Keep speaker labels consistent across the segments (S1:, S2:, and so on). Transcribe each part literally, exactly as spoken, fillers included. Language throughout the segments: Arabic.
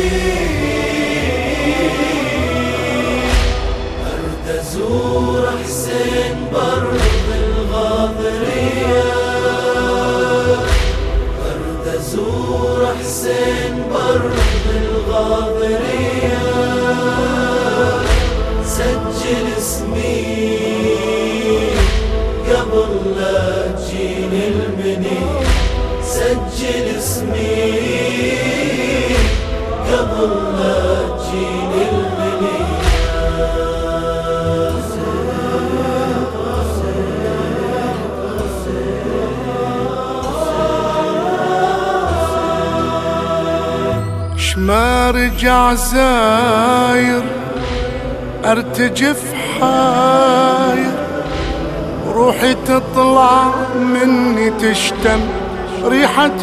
S1: أرد أزور حسين بر بالغاضرية، أرد أزور حسين بر بالغاضرية، سجل اسمي قبل لا تجيني المنية، سجل اسمي قبل لا تجيني المنية.
S2: ما رجع زاير ارتجف حاير، روحي تطلع مني تشتم ريحة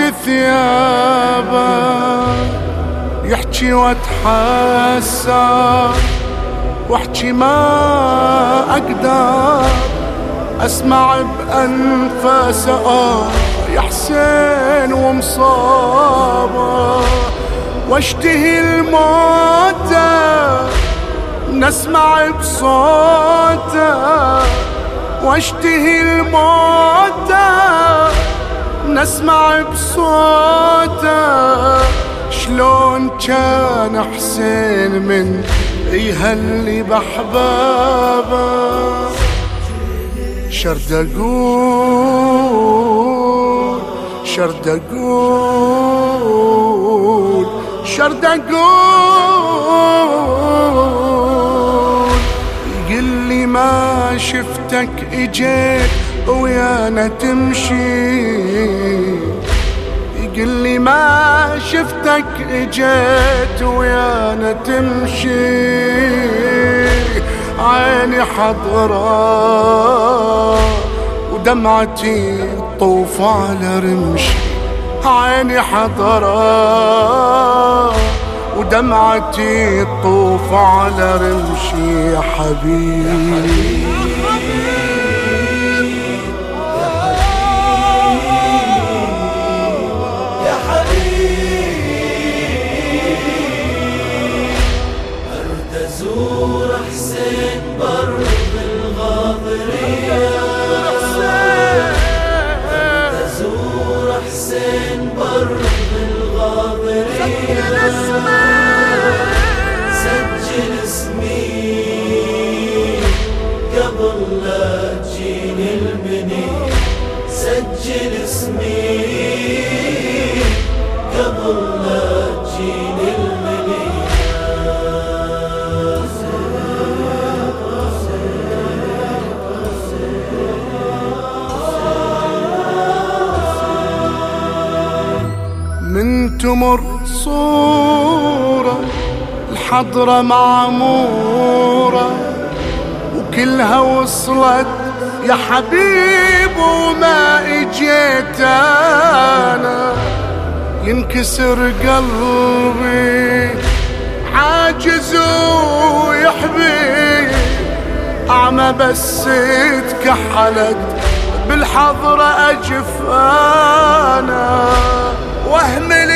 S2: ثيابه، يحكي واتحسر واحكي ما اقدر، اسمع بانفاسه آه يا حسين ومصابه، واشتهي الموتى نسمع بصوته، واشتهي الموتى نسمع بصوته، شلون كان حسين من يهلي بحبابه، شرد اقول شرد اقول شرد اقول، يقول لي ما شفتك اجيت ويانا تمشي، يقول لي ما شفتك اجيت ويانا تمشي، عيني حضرة ودمعتي تطوف على رمشي، عيني حضرة ودمعتي تطوف على رمشي، يا حبيبي
S1: يا حبيبي، أرد أزور حسين بر بالغاضرية، أرد أزور حسين بر بالغاضرية، سجل اسمي قبل لا تجيني المنية، سجل اسمي قبل لا تجيني المنية.
S2: من تمر صورة الحضرة معمورة، وكلها وصلت يا حبيب وما اجيت انا، ينكسر قلبي عاجز ويحبي، اعمى بس اتكحلت بالحضرة اجف انا، واهمل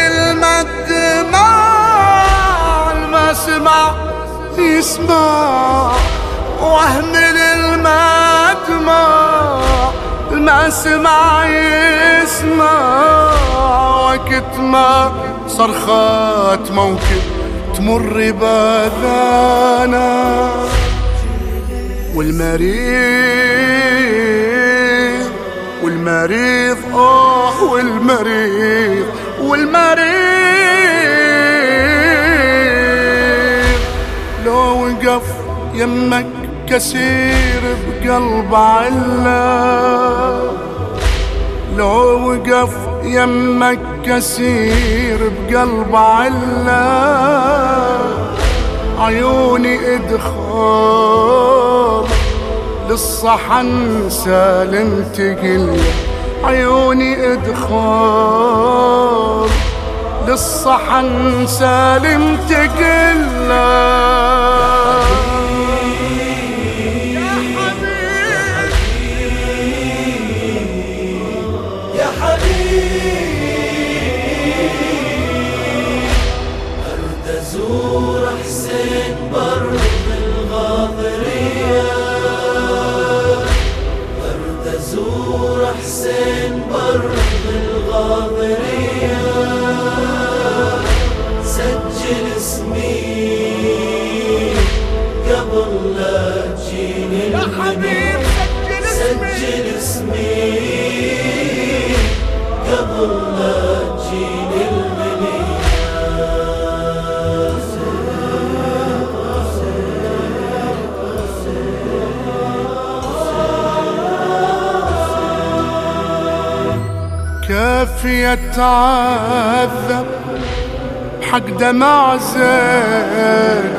S2: المدمع ما سمع يسمع، واهمل المدمع ما سمع يسمع، وقت ما صرخات موكب تمر باذانا، والمريض والمريض آه والمريض والمريض، لو وقف يمك كسير بقلب علا، لو وقف يمك كسير بقلب علا، عيوني ادخل للصحن سالم تقل، عيوني ادخل للصحن سالم تقل، يا حبيبي
S1: يا حبيبي، أرد أزور حسين بر الغاضرية، أرد أزور حسين بر الغاضرية، سجل اسمي قبل لا تجيني المنية، سجل اسمي قبل لا تجيني المنية.
S2: كافي اتعذب بحق دمع زين،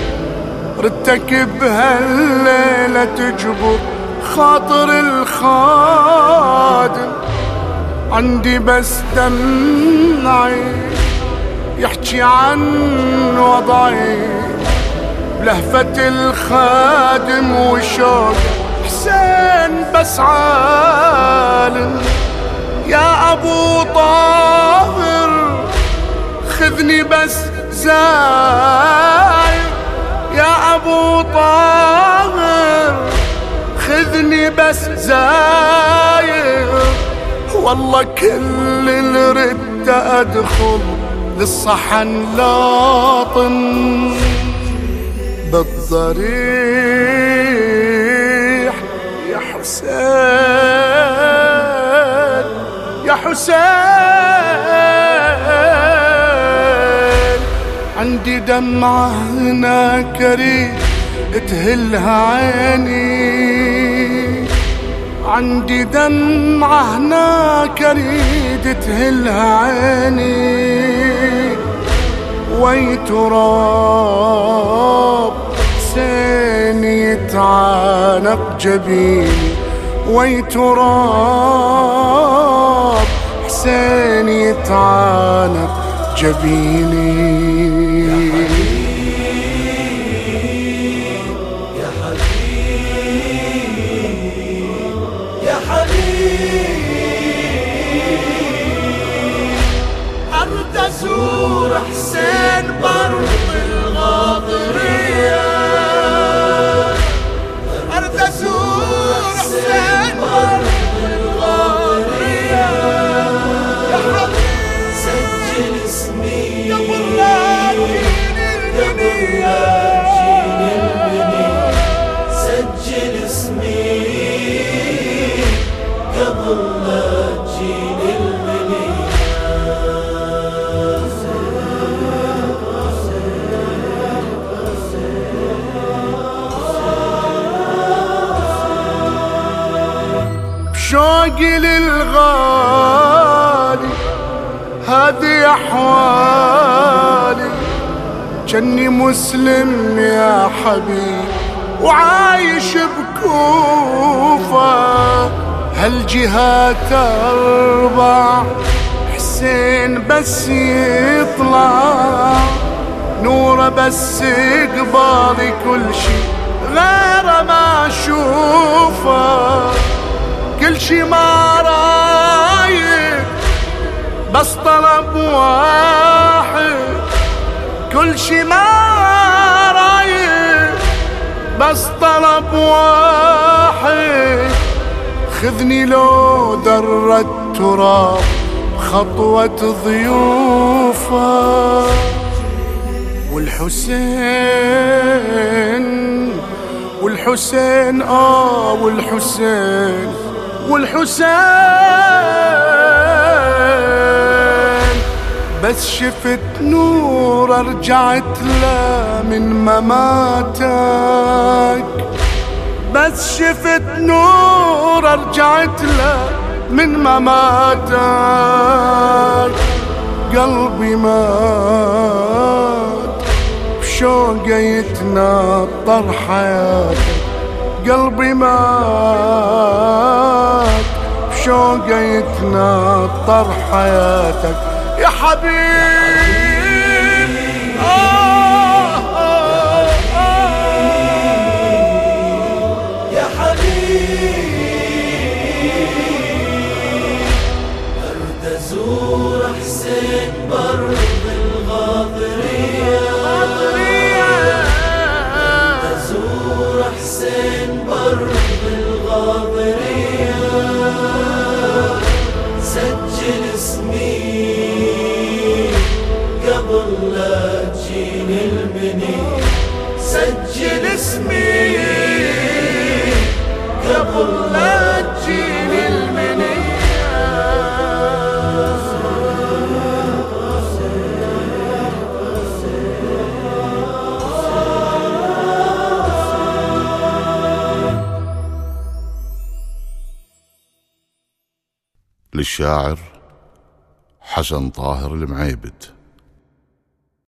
S2: رتك بهالليلة تجبر خاطر الخادم، عندي بس دمعي يحكي عن وضعي، بلهفة الخادم وشوق حسين بس عالم. يا أبو طاهر خذني بس زاير، يا أبو طاهر خذني بس زاير، والله كل اللي ردت أدخل للصحن لاطم بالضريح. يا حسين يا حسين عندي دمعة هناك اريد تهلها عيني، عندي دمعة هناك اريد تهلها عيني، وي تراب حسين يتعانق جبيني، وي تراب حسين يتعانق جبيني.
S1: يا حبيب يا حبيب أرد أزور حسين بر الغاضرية، أرد أزور حسين بر الغاضرية، يا حبيب سجل اسمي قبل لا تجيني المنية، سجل اسمي قبل لا تجيني المنية.
S2: بشوقي للغالي هذه أحوالي، جني مسلم يا حبيب وعايش بكوفة، هالجهات أربع حسين بس يطلع، نوره بس قبالي كل شي غيره ما أشوفه، كل شي ما رايد بس طلب واحد، كل شي ما رايد بس طلب واحد، خذني لو در التراب خطوة ضيوفه، والحسين والحسين آه والحسين والحسين بس شفت نور رجعت له من مماتك، بس شفت نور رجعت له من مماتك، قلبي مات بشوقه يتنطر حياتك، قلبي مات بشوقه يتنطر حياتك يا حبيب. آه آه آه
S1: يا حبيب أرد أزور حسين بر الغاضرية، جيني المني سجل اسمي قبل لا تجيني المني.
S2: للشاعر حسن طاهر المعيبد.